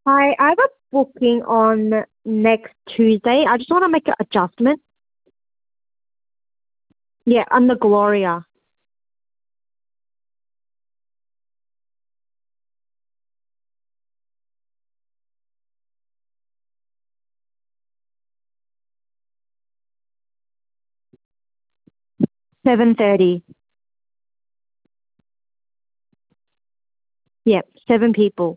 Hi, I have a booking on next Tuesday. I just want to make an adjustment. Yeah, on the Gloria. 7:30. Yep, 7 people.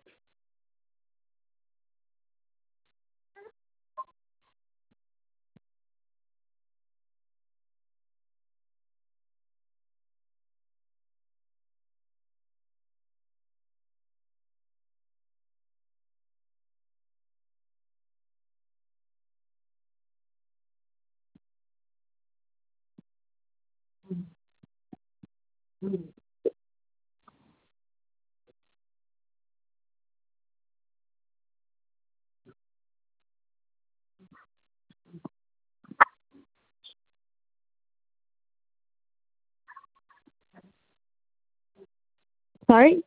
Sorry?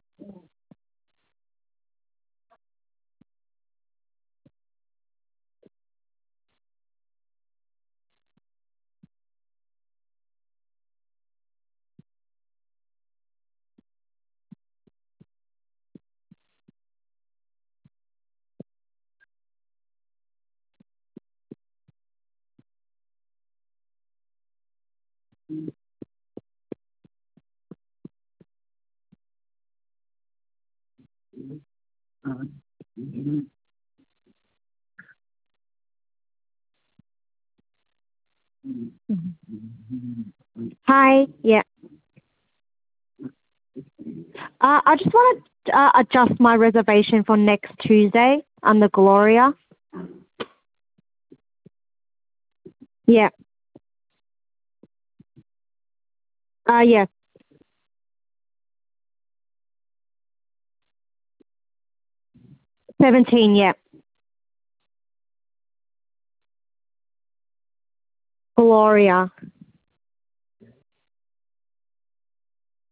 Hi. Yeah. I just want to adjust my reservation for next Tuesday on the Gloria. Yeah. Yeah. 17. Yeah. Gloria.